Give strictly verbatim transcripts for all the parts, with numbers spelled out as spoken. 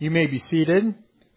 You may be seated.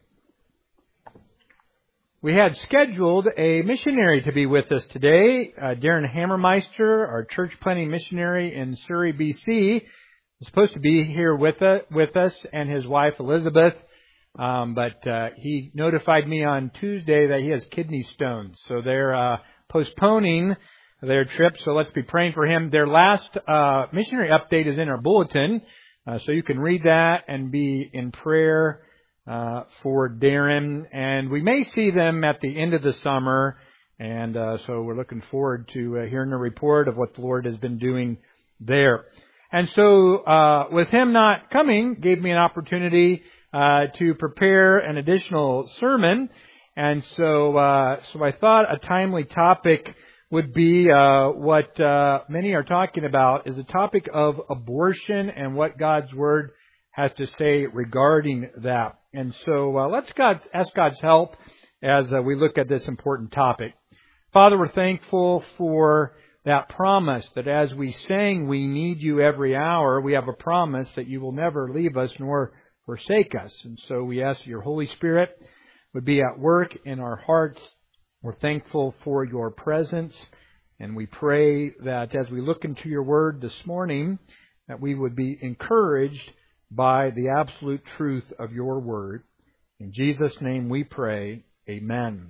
We had scheduled a missionary to be with us today. Uh, Darren Hammermeister, our church planting missionary in Surrey, B C, is supposed to be here with, uh, with us, and his wife Elizabeth. Um, but uh, he notified me on Tuesday that he has kidney stones, so they're uh, postponing their trip. So let's be praying for him. Their last uh, missionary update is in our bulletin, uh, so you can read that and be in prayer uh, for Darren. And we may see them at the end of the summer, and uh, so we're looking forward to uh, hearing a report of what the Lord has been doing there. And so, uh, with him not coming, gave me an opportunity Uh, to prepare an additional sermon, and so uh, so I thought a timely topic would be uh, what uh, many are talking about, is a topic of abortion and what God's Word has to say regarding that. And so uh, let's God, ask God's help as uh, we look at this important topic. Father, we're thankful for that promise that as we sang, we need you every hour. We have a promise that you will never leave us nor forsake us. And so we ask that your Holy Spirit would be at work in our hearts. We're thankful for your presence. And we pray that as we look into your word this morning, that we would be encouraged by the absolute truth of your word. In Jesus' name we pray. Amen.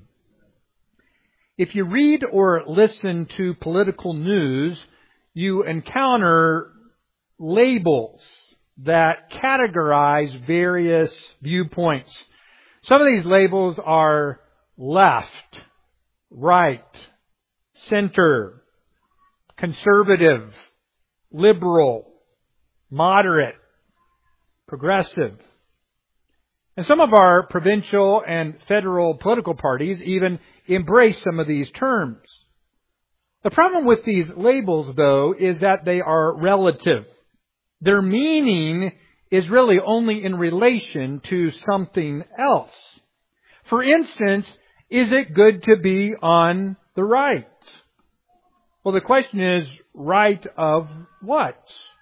If you read or listen to political news, you encounter labels that categorize various viewpoints. Some of these labels are left, right, center, conservative, liberal, moderate, progressive. And some of our provincial and federal political parties even embrace some of these terms. The problem with these labels, though, is that they are relative. Their meaning is really only in relation to something else. For instance, is it good to be on the right? Well, the question is, right of what?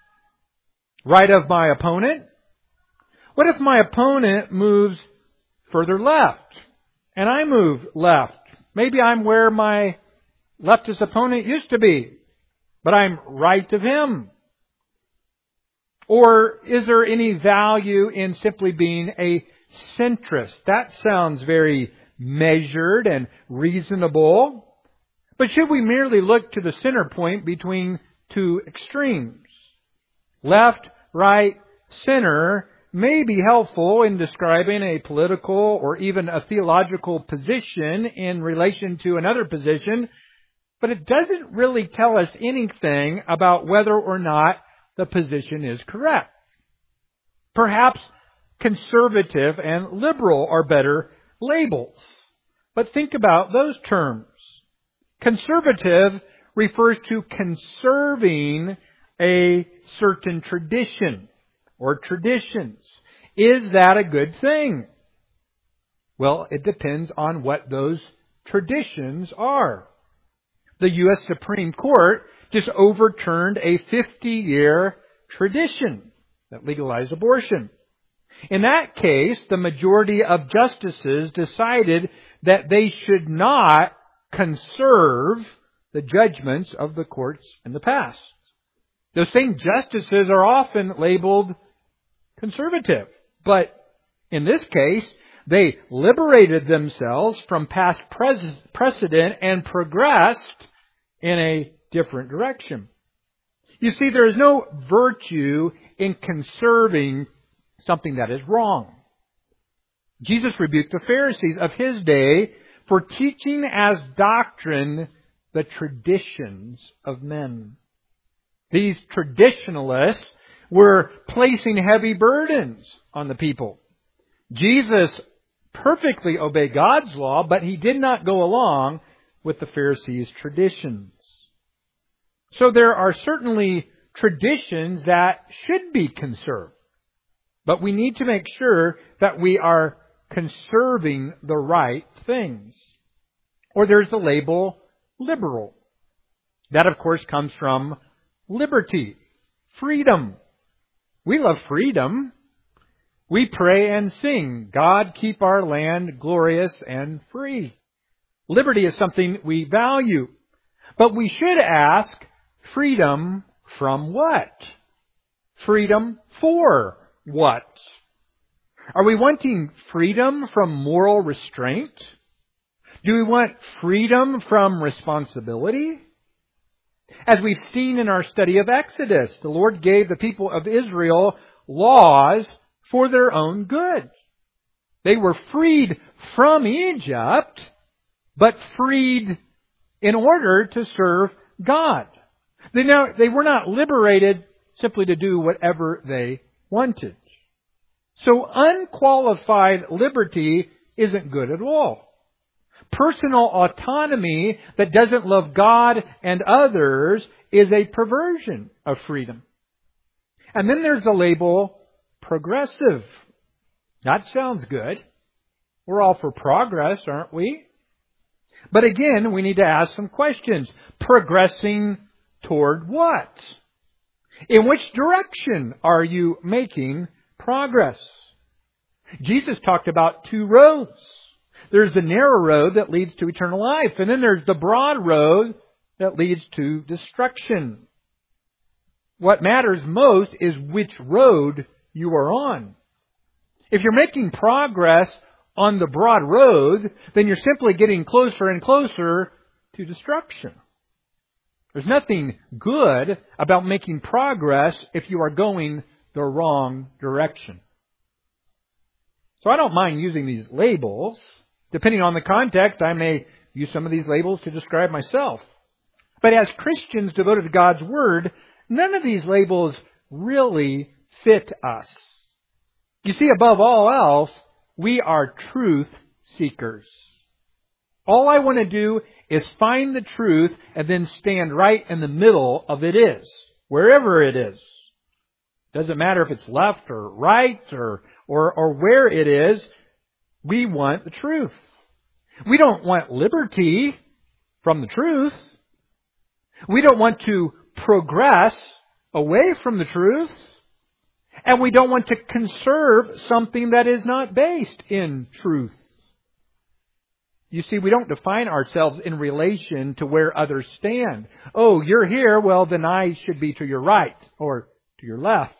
Right of my opponent? What if my opponent moves further left and I move left? Maybe I'm where my leftist opponent used to be, but I'm right of him. Or is there any value in simply being a centrist? That sounds very measured and reasonable. But should we merely look to the center point between two extremes? Left, right, center may be helpful in describing a political or even a theological position in relation to another position, but it doesn't really tell us anything about whether or not the position is correct. Perhaps conservative and liberal are better labels. But think about those terms. Conservative refers to conserving a certain tradition or traditions. Is that a good thing? Well, it depends on what those traditions are. The U S Supreme Court just overturned a fifty-year tradition that legalized abortion. In that case, the majority of justices decided that they should not conserve the judgments of the courts in the past. Those same justices are often labeled conservative, but in this case, they liberated themselves from past precedent and progressed in a different direction. You see, there is no virtue in conserving something that is wrong. Jesus rebuked the Pharisees of his day for teaching as doctrine the traditions of men. These traditionalists were placing heavy burdens on the people. Jesus perfectly obeyed God's law, but he did not go along with the Pharisees' traditions. So there are certainly traditions that should be conserved. But we need to make sure that we are conserving the right things. Or there's the label liberal. That, of course, comes from liberty, freedom. We love freedom. We pray and sing, God keep our land glorious and free. Liberty is something we value. But we should ask, freedom from what? Freedom for what? Are we wanting freedom from moral restraint? Do we want freedom from responsibility? As we've seen in our study of Exodus, the Lord gave the people of Israel laws for their own good. They were freed from Egypt, but freed in order to serve God. They, now, they were not liberated simply to do whatever they wanted. So unqualified liberty isn't good at all. Personal autonomy that doesn't love God and others is a perversion of freedom. And then there's the label progressive. That sounds good. We're all for progress, aren't we? But again, we need to ask some questions. Progressing toward what? In which direction are you making progress? Jesus talked about two roads. There's the narrow road that leads to eternal life, and then there's the broad road that leads to destruction. What matters most is which road you are on. If you're making progress on the broad road, then you're simply getting closer and closer to destruction. There's nothing good about making progress if you are going the wrong direction. So I don't mind using these labels. Depending on the context, I may use some of these labels to describe myself. But as Christians devoted to God's Word, none of these labels really fit us. You see, above all else, we are truth seekers. All I want to do is find the truth and then stand right in the middle of it is, wherever it is. Doesn't matter if it's left or right or, or, or where it is. We want the truth. We don't want liberty from the truth. We don't want to progress away from the truth. And we don't want to conserve something that is not based in truth. You see, we don't define ourselves in relation to where others stand. Oh, you're here, well, then I should be to your right or to your left.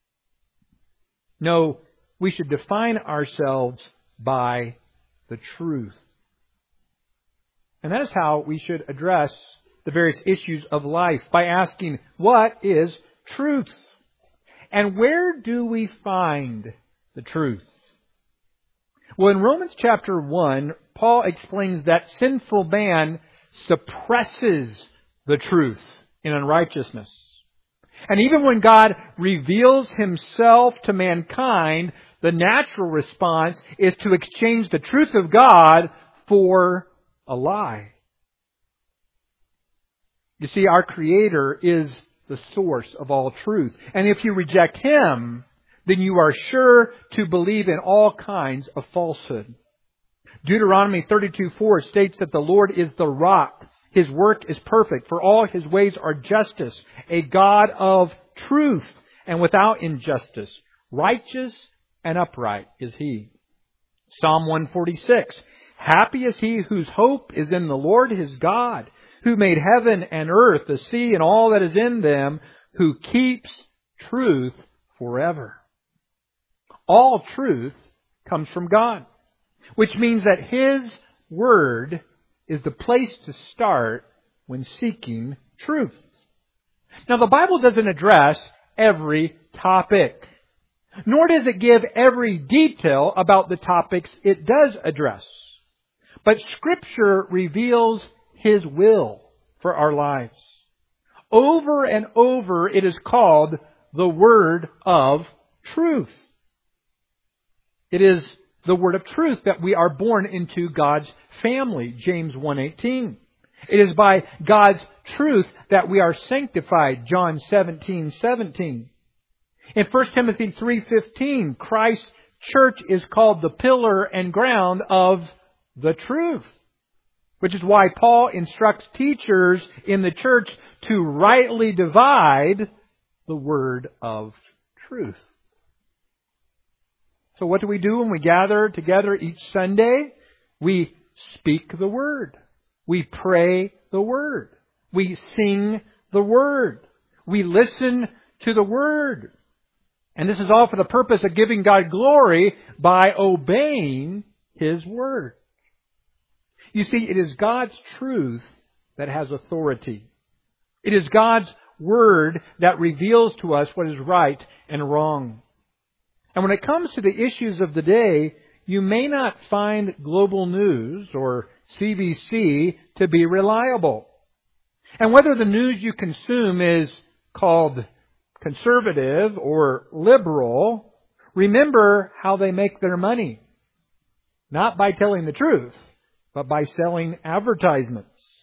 No, we should define ourselves by the truth. And that is how we should address the various issues of life, by asking, what is truth? And where do we find the truth? Well, in Romans chapter one, Paul explains that sinful man suppresses the truth in unrighteousness. And even when God reveals Himself to mankind, the natural response is to exchange the truth of God for a lie. You see, our Creator is the source of all truth. And if you reject Him, then you are sure to believe in all kinds of falsehood. Deuteronomy thirty-two four states that the Lord is the rock. His work is perfect, for all His ways are justice, a God of truth and without injustice. Righteous and upright is He. Psalm one forty-six. Happy is he whose hope is in the Lord his God, who made heaven and earth, the sea and all that is in them, who keeps truth forever. All truth comes from God, which means that His Word is the place to start when seeking truth. Now, the Bible doesn't address every topic, nor does it give every detail about the topics it does address. But Scripture reveals His will for our lives. Over and over it is called the Word of Truth. It is the Word of Truth that we are born into God's family, James one eighteen. It is by God's truth that we are sanctified, John seventeen seventeen. In First Timothy three fifteen, Christ's church is called the pillar and ground of the truth, which is why Paul instructs teachers in the church to rightly divide the word of truth. So what do we do when we gather together each Sunday? We speak the Word. We pray the Word. We sing the Word. We listen to the Word. And this is all for the purpose of giving God glory by obeying His Word. You see, it is God's truth that has authority. It is God's Word that reveals to us what is right and wrong. And when it comes to the issues of the day, you may not find Global News or C B C to be reliable. And whether the news you consume is called conservative or liberal, remember how they make their money. Not by telling the truth, but by selling advertisements.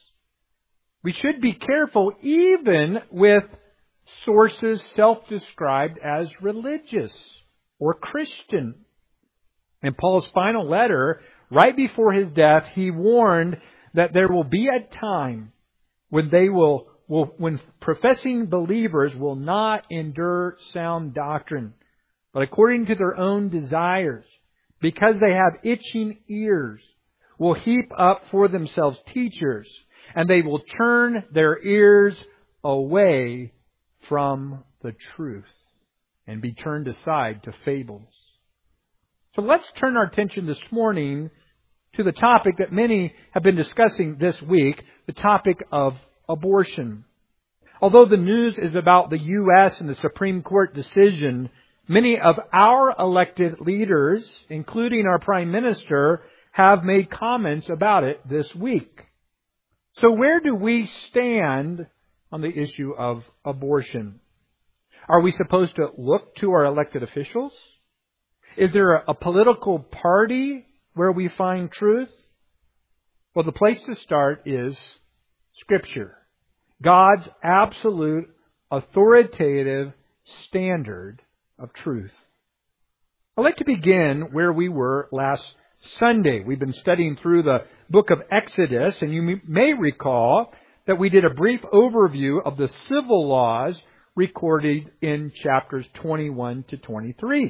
We should be careful even with sources self-described as religious or Christian. In Paul's final letter, right before his death, he warned that there will be a time when they will, will when professing believers will not endure sound doctrine, but according to their own desires, because they have itching ears, will heap up for themselves teachers, and they will turn their ears away from the truth and be turned aside to fables. So let's turn our attention this morning to the topic that many have been discussing this week, the topic of abortion. Although the news is about the U S and the Supreme Court decision, many of our elected leaders, including our Prime Minister, have made comments about it this week. So where do we stand on the issue of abortion? Are we supposed to look to our elected officials? Is there a, a political party where we find truth? Well, the place to start is Scripture. God's absolute, authoritative standard of truth. I'd like to begin where we were last Sunday. We've been studying through the book of Exodus, and you may recall that we did a brief overview of the civil laws recorded in chapters twenty-one to twenty-three.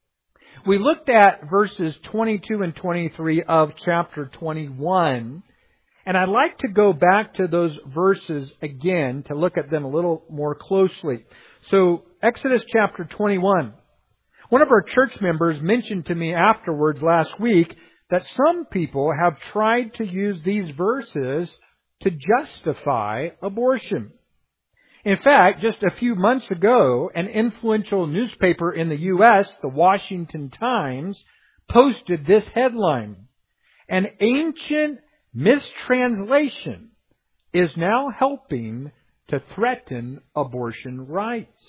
We looked at verses twenty-two and twenty-three of chapter twenty-one, and I'd like to go back to those verses again to look at them a little more closely. So, Exodus chapter twenty-one. One of our church members mentioned to me afterwards last week that some people have tried to use these verses to justify abortion. In fact, just a few months ago, an influential newspaper in the U S, the Washington Times, posted this headline: "An ancient mistranslation is now helping to threaten abortion rights."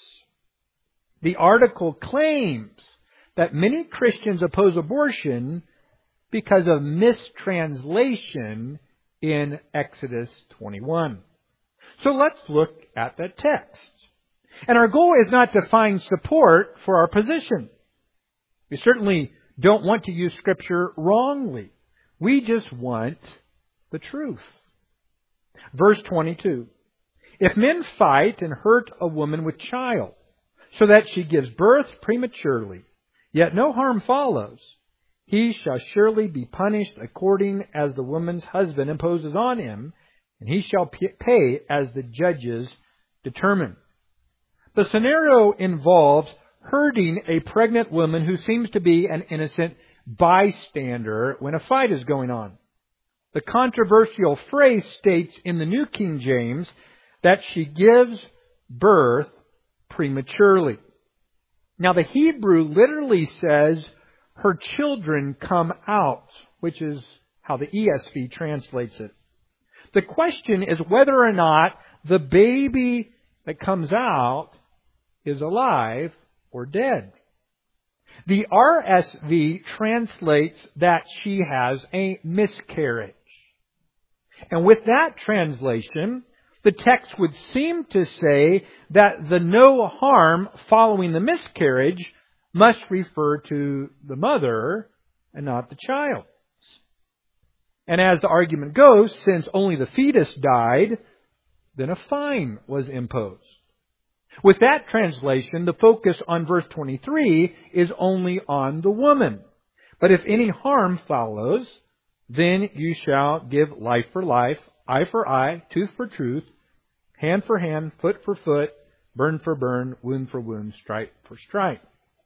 The article claims that many Christians oppose abortion because of mistranslation in Exodus twenty-one. So let's look at the text. And our goal is not to find support for our position. We certainly don't want to use Scripture wrongly. We just want the truth. Verse twenty-two. "If men fight and hurt a woman with child, so that she gives birth prematurely, yet no harm follows, he shall surely be punished according as the woman's husband imposes on him, and he shall pay as the judges determine." The scenario involves hurting a pregnant woman who seems to be an innocent bystander when a fight is going on. The controversial phrase states in the New King James that she gives birth prematurely. Now, the Hebrew literally says her children come out, which is how the E S V translates it. The question is whether or not the baby that comes out is alive or dead. The R S V translates that she has a miscarriage. And with that translation, the text would seem to say that the no harm following the miscarriage must refer to the mother and not the child. And as the argument goes, since only the fetus died, then a fine was imposed. With that translation, the focus on verse twenty-three is only on the woman. But if any harm follows, then you shall give life for life, eye for eye, tooth for tooth, hand for hand, foot for foot, burn for burn, wound for wound, stripe for stripe.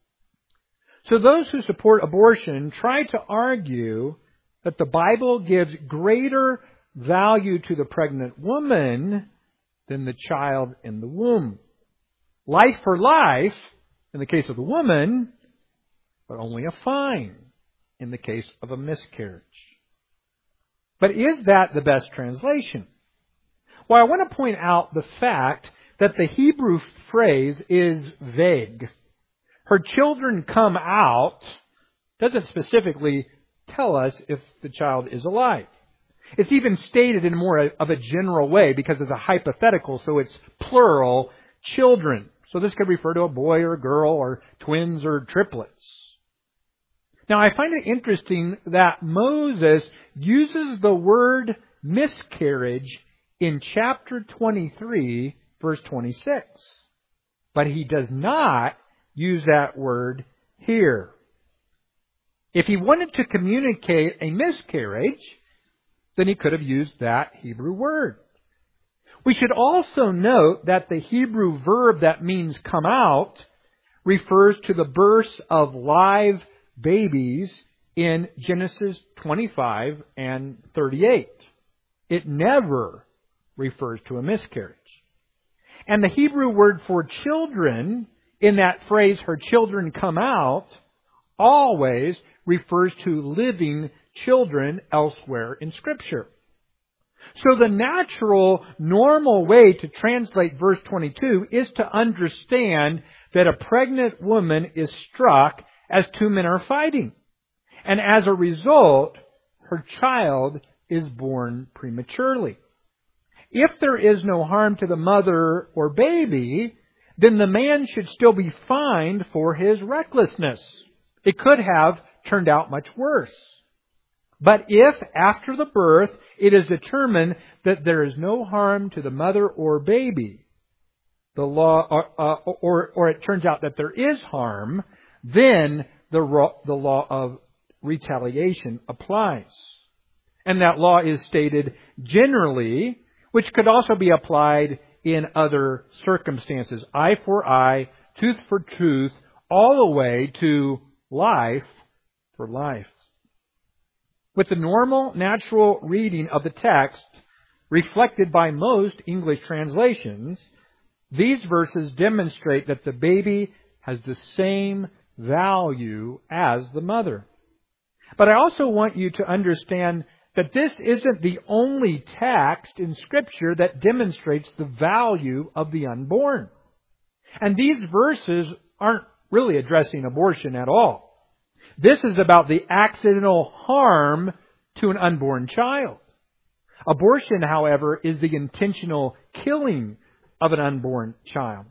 So those who support abortion try to argue that the Bible gives greater value to the pregnant woman than the child in the womb. Life for life in the case of the woman, but only a fine in the case of a miscarriage. But is that the best translation? Well, I want to point out the fact that the Hebrew phrase is vague. Her children come out doesn't specifically tell us if the child is alive. It's even stated in more of a general way because it's a hypothetical, so it's plural, children. So this could refer to a boy or a girl or twins or triplets. Now I find it interesting that Moses uses the word miscarriage in chapter twenty-three, verse twenty-six. But he does not use that word here. If he wanted to communicate a miscarriage, then he could have used that Hebrew word. We should also note that the Hebrew verb that means come out refers to the birth of live babies in Genesis twenty-five and thirty-eight. It never refers to a miscarriage. And the Hebrew word for children in that phrase, her children come out, always refers to living children elsewhere in Scripture. So the natural, normal way to translate verse twenty-two is to understand that a pregnant woman is struck as two men are fighting. And as a result, her child is born prematurely. If there is no harm to the mother or baby, then the man should still be fined for his recklessness. It could have turned out much worse. But if, after the birth, it is determined that there is no harm to the mother or baby, the law, or, uh, or, or it turns out that there is harm, then the, the law of retaliation applies. And that law is stated generally, which could also be applied in other circumstances. Eye for eye, tooth for tooth, all the way to life for life. With the normal, natural reading of the text, reflected by most English translations, these verses demonstrate that the baby has the same value as the mother. But I also want you to understand that this isn't the only text in Scripture that demonstrates the value of the unborn. And these verses aren't really addressing abortion at all. This is about the accidental harm to an unborn child. Abortion, however, is the intentional killing of an unborn child.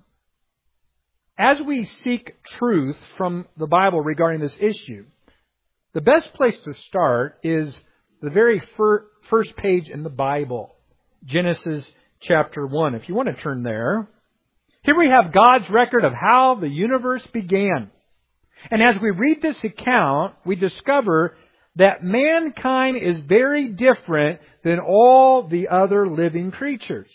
As we seek truth from the Bible regarding this issue, the best place to start is the very fir- first page in the Bible, Genesis chapter one. If you want to turn there, here we have God's record of how the universe began. And as we read this account, we discover that mankind is very different than all the other living creatures.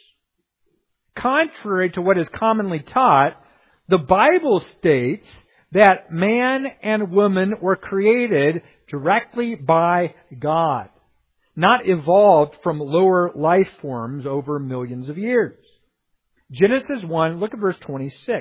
Contrary to what is commonly taught, the Bible states that man and woman were created directly by God, not evolved from lower life forms over millions of years. Genesis one, look at verse twenty-six.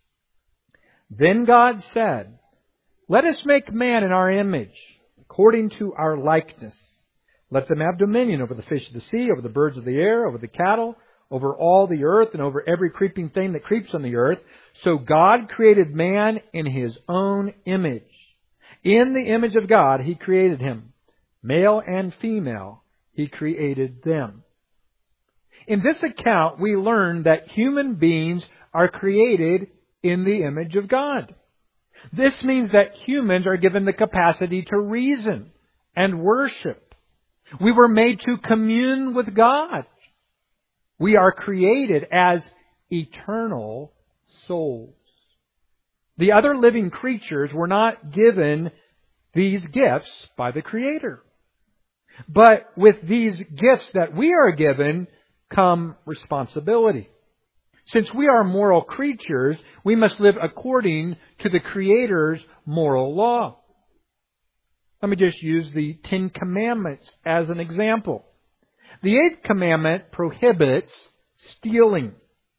Then God said, "Let us make man in our image, according to our likeness. Let them have dominion over the fish of the sea, over the birds of the air, over the cattle, over all the earth, and over every creeping thing that creeps on the earth." So God created man in His own image. In the image of God, He created him. Male and female, He created them. In this account, we learn that human beings are created in the image of God. This means that humans are given the capacity to reason and worship. We were made to commune with God. We are created as eternal souls. The other living creatures were not given these gifts by the Creator. But with these gifts that we are given come responsibility. Since we are moral creatures, we must live according to the Creator's moral law. Let me just use the Ten Commandments as an example. The eighth commandment prohibits stealing.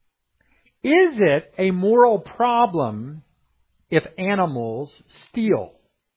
Is it a moral problem if animals steal?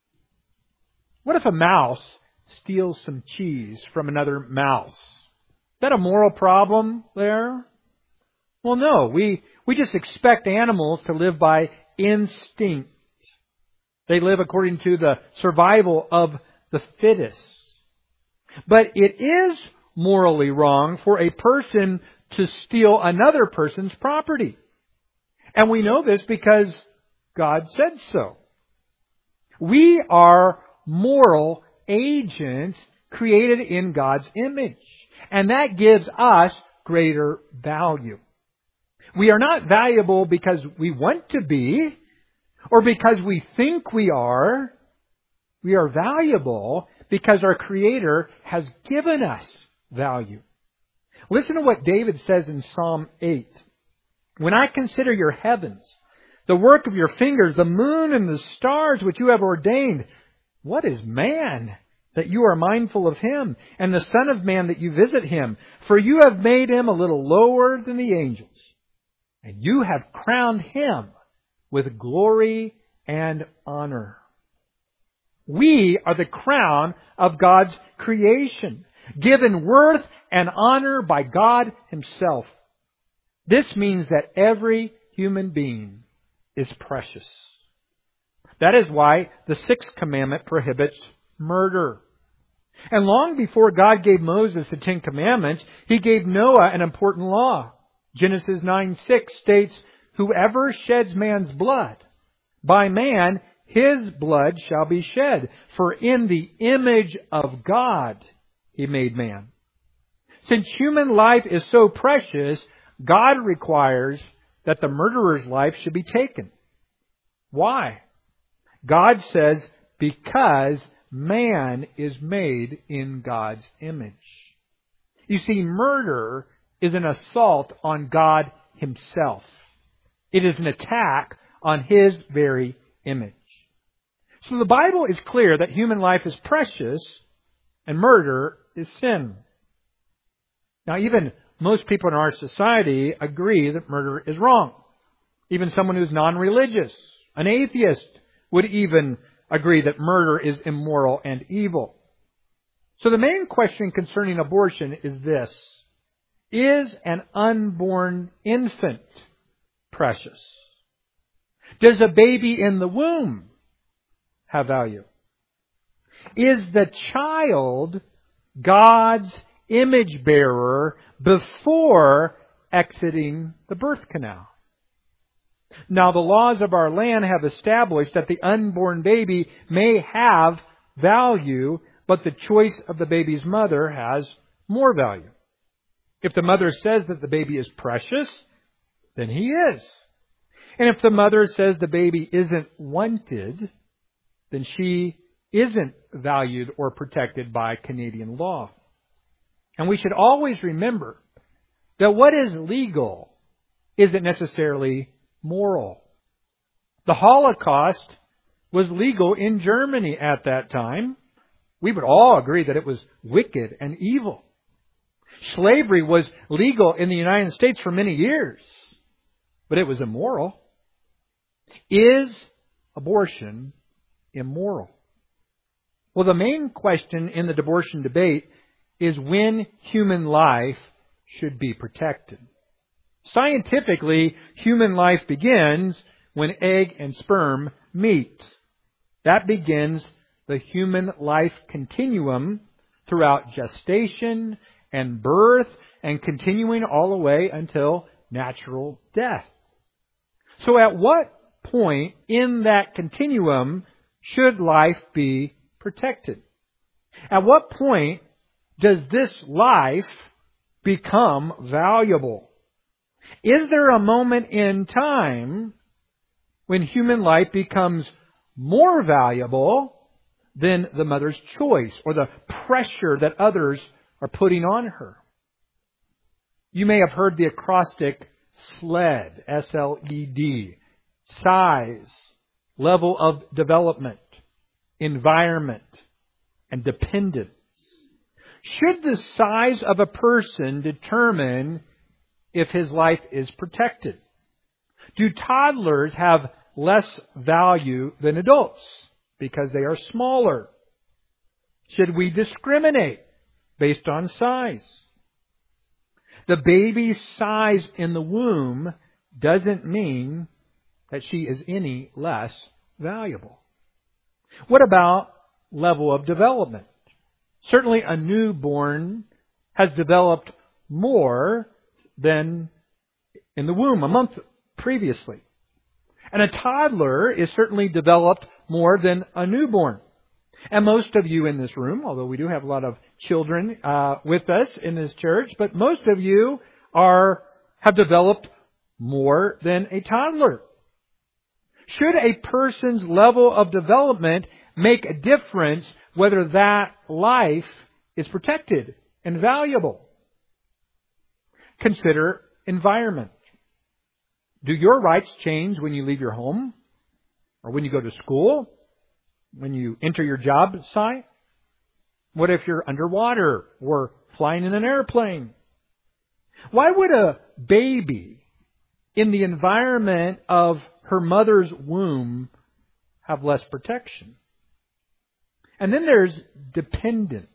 What if a mouse steals some cheese from another mouse? Is that a moral problem there? Well, no. We, we just expect animals to live by instinct. They live according to the survival of the fittest. But it is morally wrong for a person to steal another person's property. And we know this because God said so. We are moral agents created in God's image. And that gives us greater value. We are not valuable because we want to be, or because we think we are. We are valuable because our Creator has given us value. Listen to what David says in Psalm eight. When I consider your heavens, the work of your fingers, the moon and the stars which you have ordained, what is man that you are mindful of him, and the Son of Man that you visit him? For you have made him a little lower than the angels, and you have crowned him with glory and honor. We are the crown of God's creation, given worth and honor by God Himself. This means that every human being is precious. That is why the sixth commandment prohibits murder. And long before God gave Moses the Ten Commandments, He gave Noah an important law. Genesis nine six states, whoever sheds man's blood, by man his blood shall be shed. For in the image of God He made man. Since human life is so precious, God requires that the murderer's life should be taken. Why? God says, because man is made in God's image. You see, murder is an assault on God Himself. It is an attack on His very image. So the Bible is clear that human life is precious and murder is sin. Now, even most people in our society agree that murder is wrong. Even someone who's non-religious, an atheist, would even agree that murder is immoral and evil. So the main question concerning abortion is this: is an unborn infant precious? Does a baby in the womb have value? Is the child God's image bearer before exiting the birth canal? Now, the laws of our land have established that the unborn baby may have value, but the choice of the baby's mother has more value. If the mother says that the baby is precious, then he is. And if the mother says the baby isn't wanted, then she isn't valued or protected by Canadian law. And we should always remember that what is legal isn't necessarily moral. The Holocaust was legal in Germany at that time. We would all agree that it was wicked and evil. Slavery was legal in the United States for many years, but it was immoral. Is abortion immoral? Well, the main question in the abortion debate is when human life should be protected. Scientifically, human life begins when egg and sperm meet. That begins the human life continuum throughout gestation and birth and continuing all the way until natural death. So at what point in that continuum should life be protected? At what point does this life become valuable? Is there a moment in time when human life becomes more valuable than the mother's choice or the pressure that others are putting on her? You may have heard the acrostic SLED, S L E D, size, level of development, environment, and dependence. Should the size of a person determine if his life is protected? Do toddlers have less value than adults because they are smaller? Should we discriminate based on size? The baby's size in the womb doesn't mean that she is any less valuable. What about level of development? Certainly a newborn has developed more than in the womb a month previously. And a toddler is certainly developed more than a newborn. And most of you in this room, although we do have a lot of children uh, with us in this church, but most of you are have developed more than a toddler. Should a person's level of development make a difference whether that life is protected and valuable? Consider environment. Do your rights change when you leave your home? Or when you go to school? When you enter your job site? What if you're underwater or flying in an airplane? Why would a baby in the environment of her mother's womb have less protection? And then there's dependence.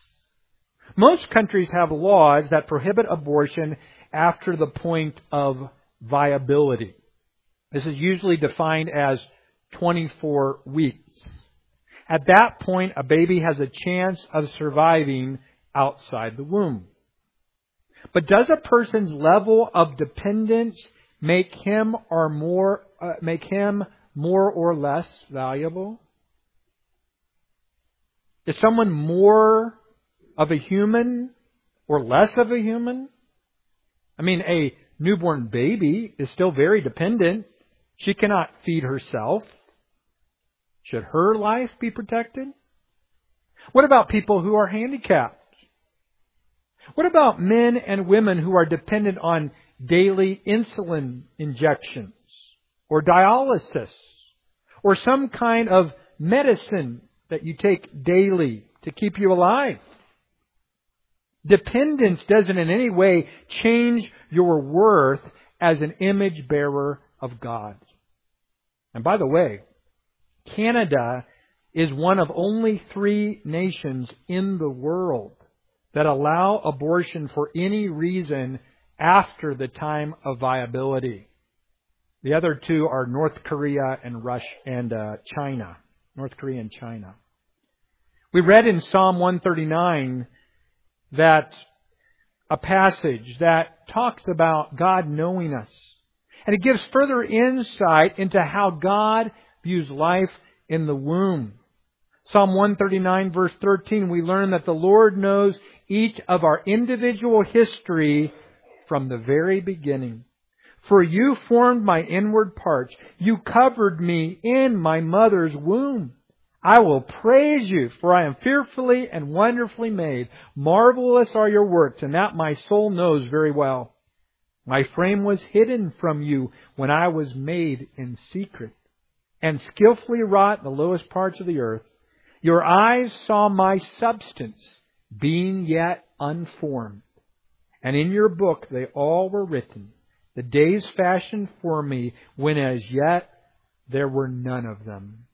Most countries have laws that prohibit abortion after the point of viability. This is usually defined as twenty-four weeks. At that point, a baby has a chance of surviving outside the womb. But does a person's level of dependence make him or more uh, make him more or less valuable? Is someone more of a human or less of a human? I mean, a newborn baby is still very dependent. She cannot feed herself. Should her life be protected? What about people who are handicapped? What about men and women who are dependent on daily insulin injections or dialysis or some kind of medicine that you take daily to keep you alive? Dependence doesn't in any way change your worth as an image bearer of God. And by the way, Canada is one of only three nations in the world that allow abortion for any reason after the time of viability. The other two are North Korea and Russia and uh, China. North Korea and China. We read in Psalm one thirty-nine that a passage that talks about God knowing us. And it gives further insight into how God views life in the womb. Psalm one thirty-nine verse thirteen, we learn that the Lord knows each of our individual history from the very beginning. For you formed my inward parts. You covered me in my mother's womb. I will praise you, for I am fearfully and wonderfully made. Marvelous are your works, and that my soul knows very well. My frame was hidden from you when I was made in secret, and skillfully wrought in the lowest parts of the earth. Your eyes saw my substance, being yet unformed. And in your book they all were written, the days fashioned for me, when as yet there were none of them.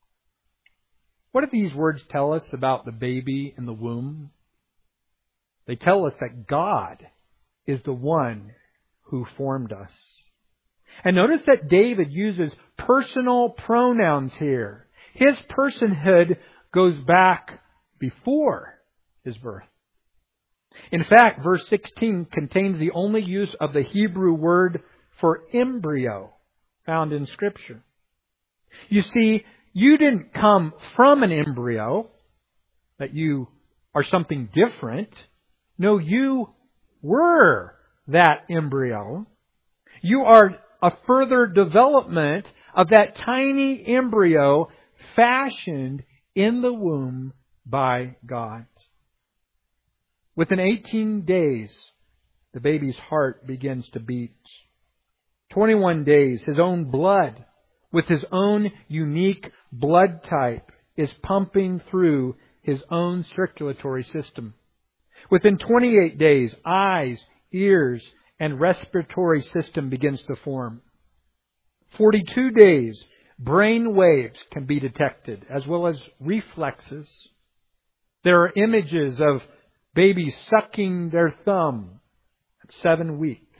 What do these words tell us about the baby in the womb? They tell us that God is the one who formed us. And notice that David uses personal pronouns here. His personhood goes back before his birth. In fact, verse sixteen contains the only use of the Hebrew word for embryo found in Scripture. You see, you didn't come from an embryo, that you are something different. No, you were that embryo You are a further development of that tiny embryo fashioned in the womb by God. Within eighteen days, the baby's heart begins to beat. twenty-one days, his own blood, with his own unique blood type, is pumping through his own circulatory system. Within twenty-eight days, eyes, ears, and respiratory system begins to form. forty-two days, brain waves can be detected, as well as reflexes. There are images of babies sucking their thumb at seven weeks.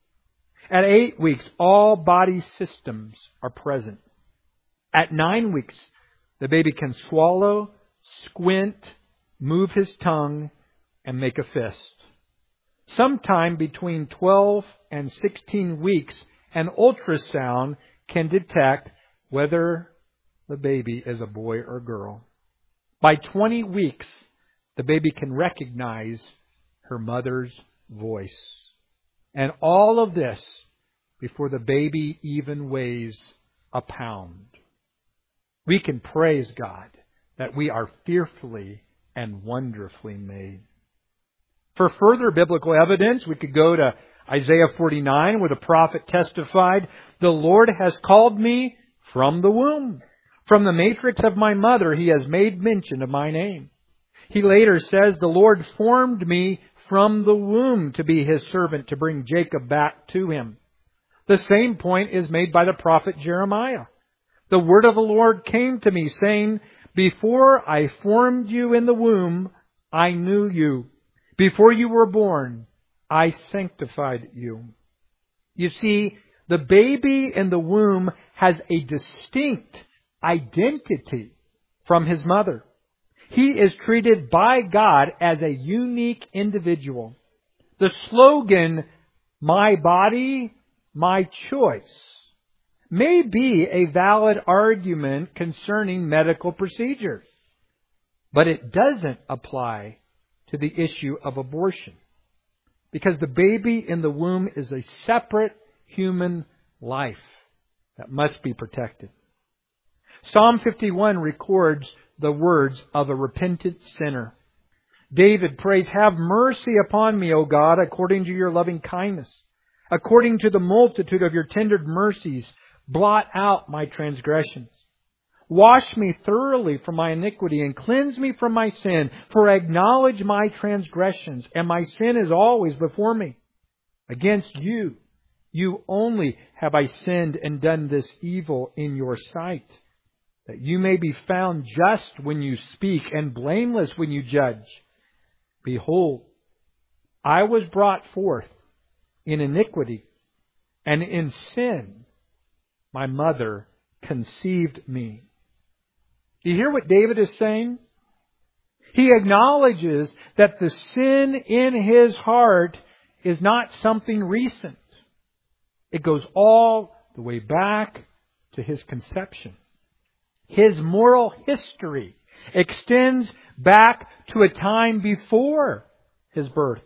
At eight weeks, all body systems are present. At nine weeks, the baby can swallow, squint, move his tongue, and make a fist. Sometime between twelve and sixteen weeks, an ultrasound can detect whether the baby is a boy or girl. By twenty weeks, the baby can recognize her mother's voice. And all of this before the baby even weighs a pound. We can praise God that we are fearfully and wonderfully made. For further biblical evidence, we could go to Isaiah forty-nine, where the prophet testified, "The Lord has called me from the womb. From the matrix of my mother, He has made mention of my name." He later says, "The Lord formed me from the womb to be His servant, to bring Jacob back to Him." The same point is made by the prophet Jeremiah. "The word of the Lord came to me, saying, Before I formed you in the womb, I knew you. Before you were born, I sanctified you." You see, the baby in the womb has a distinct identity from his mother. He is treated by God as a unique individual. The slogan, "My body, my choice," may be a valid argument concerning medical procedures, but it doesn't apply to the issue of abortion, because the baby in the womb is a separate human life that must be protected. Psalm fifty-one records the words of a repentant sinner. David prays, "Have mercy upon me, O God, according to your loving kindness. According to the multitude of your tender mercies, blot out my transgressions. Wash me thoroughly from my iniquity and cleanse me from my sin, for I acknowledge my transgressions, and my sin is always before me. Against you, you only have I sinned and done this evil in your sight, that you may be found just when you speak and blameless when you judge. Behold, I was brought forth in iniquity, and in sin my mother conceived me." Do you hear what David is saying? He acknowledges that the sin in his heart is not something recent. It goes all the way back to his conception. His moral history extends back to a time before his birth.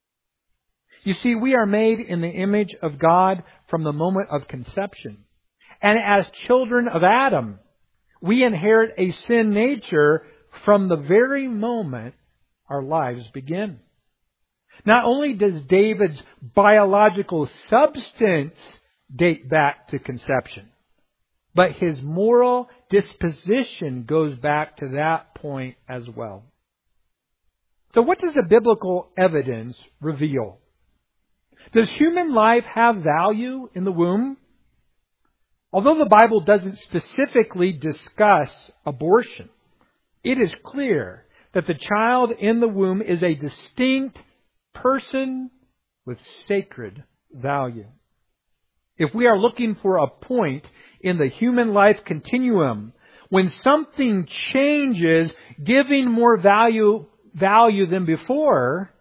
You see, we are made in the image of God from the moment of conception. And as children of Adam, we inherit a sin nature from the very moment our lives begin. Not only does David's biological substance date back to conception, but his moral disposition goes back to that point as well. So what does the biblical evidence reveal? Does human life have value in the womb? Although the Bible doesn't specifically discuss abortion, it is clear that the child in the womb is a distinct person with sacred value. If we are looking for a point in the human life continuum when something changes, giving more value, value than before,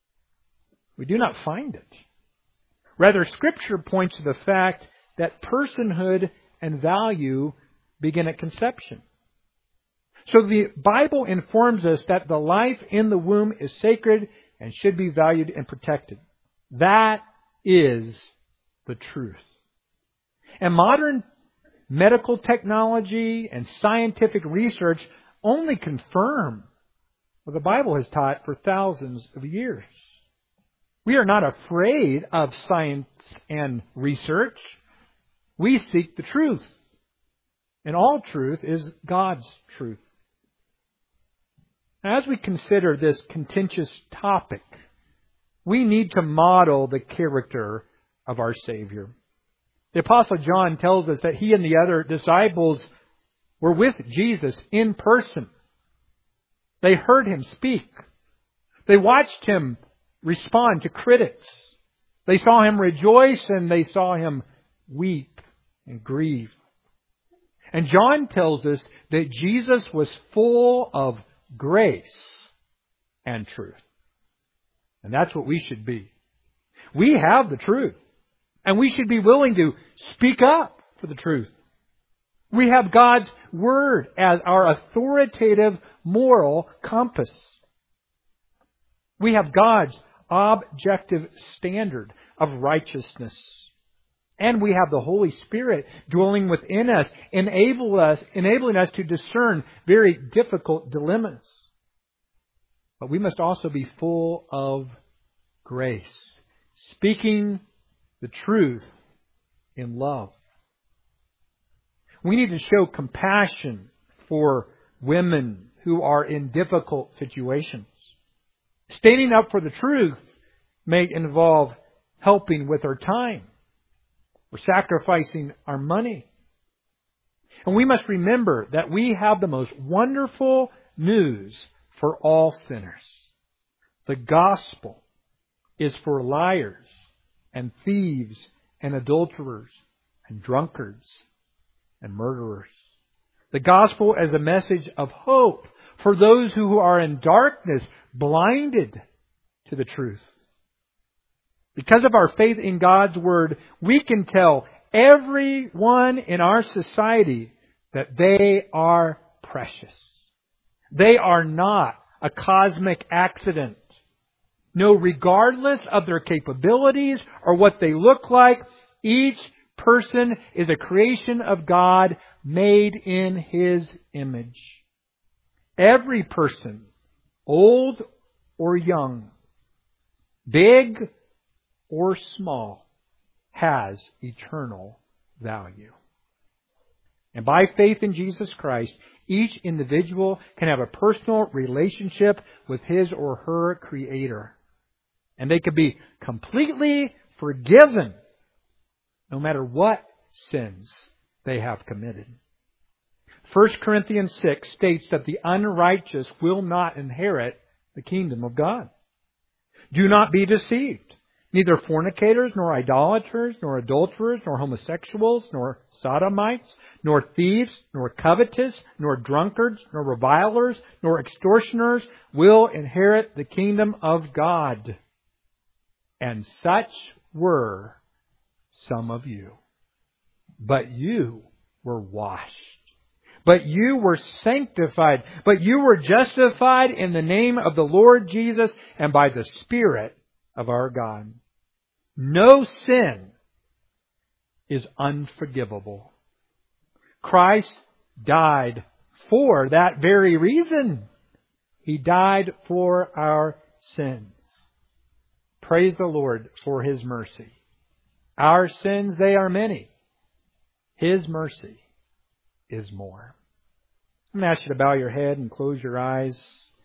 we do not find it. Rather, Scripture points to the fact that personhood and value begin at conception. So the Bible informs us that the life in the womb is sacred and should be valued and protected. That is the truth. And modern medical technology and scientific research only confirm what the Bible has taught for thousands of years. We are not afraid of science and research. We seek the truth. And all truth is God's truth. As we consider this contentious topic, we need to model the character of our Savior. The Apostle John tells us that he and the other disciples were with Jesus in person. They heard Him speak. They watched Him respond to critics. They saw Him rejoice and they saw Him weep and grieve. And John tells us that Jesus was full of grace and truth. And that's what we should be. We have the truth. And we should be willing to speak up for the truth. We have God's Word as our authoritative moral compass. We have God's objective standard of righteousness. And we have the Holy Spirit dwelling within us, enable us, enabling us to discern very difficult dilemmas. But we must also be full of grace, speaking the truth in love. We need to show compassion for women who are in difficult situations. Standing up for the truth may involve helping with our time or sacrificing our money. And we must remember that we have the most wonderful news for all sinners. The gospel is for liars and thieves and adulterers and drunkards and murderers. The gospel is a message of hope for those who are in darkness, blinded to the truth. Because of our faith in God's Word, we can tell everyone in our society that they are precious. They are not a cosmic accident. No, regardless of their capabilities or what they look like, each person is a creation of God made in His image. Every person, old or young, big or small, has eternal value. And by faith in Jesus Christ, each individual can have a personal relationship with his or her Creator. And they can be completely forgiven no matter what sins they have committed. First Corinthians six states that the unrighteous will not inherit the kingdom of God. Do not be deceived. Neither fornicators, nor idolaters, nor adulterers, nor homosexuals, nor sodomites, nor thieves, nor covetous, nor drunkards, nor revilers, nor extortioners will inherit the kingdom of God. And such were some of you. But you were washed. But you were sanctified. But you were justified in the name of the Lord Jesus and by the Spirit of our God. No sin is unforgivable. Christ died for that very reason. He died for our sins. Praise the Lord for His mercy. Our sins, they are many. His mercy is more. I'm going to ask you to bow your head and close your eyes.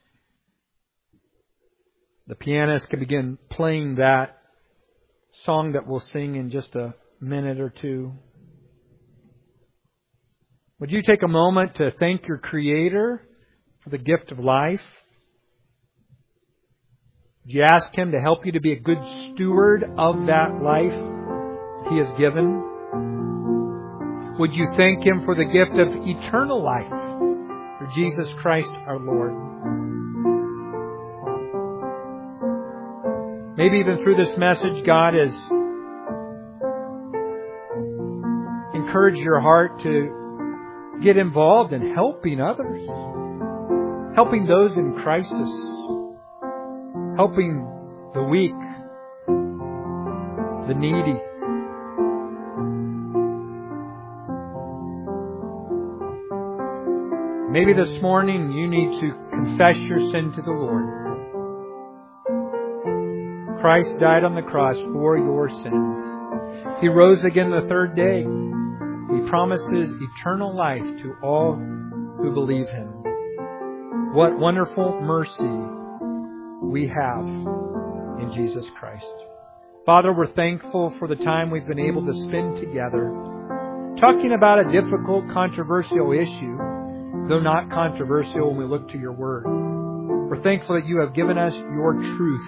The pianist can begin playing that song that we'll sing in just a minute or two. Would you take a moment to thank your Creator for the gift of life? Would you ask Him to help you to be a good steward of that life He has given? Would you thank Him for the gift of eternal life through Jesus Christ our Lord? Maybe even through this message, God has encouraged your heart to get involved in helping others, helping those in crisis, helping the weak, the needy, Maybe this morning you need to confess your sin to the Lord. Christ died on the cross for your sins. He rose again the third day. He promises eternal life to all who believe Him. What wonderful mercy we have in Jesus Christ. Father, we're thankful for the time we've been able to spend together talking about a difficult, controversial issue, though not controversial when we look to your Word. We're thankful that you have given us your truth.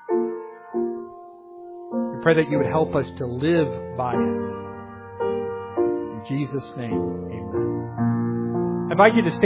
We pray that you would help us to live by it. In Jesus' name, amen. I invite you to stay